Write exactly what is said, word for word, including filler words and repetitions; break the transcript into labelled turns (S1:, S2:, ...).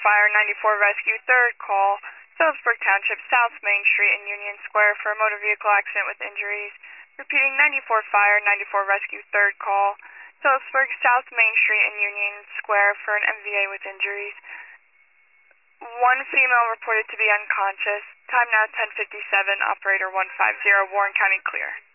S1: Fire ninety-four Rescue, third call, Phillipsburg Township, South Main Street and Union Square for a motor vehicle accident with injuries. Repeating, ninety-four Fire, ninety-four Rescue, third call, Phillipsburg, South Main Street and Union Square for an M V A with injuries. One female reported to be unconscious. Time now ten fifty-seven, operator one five zero, Warren County clear.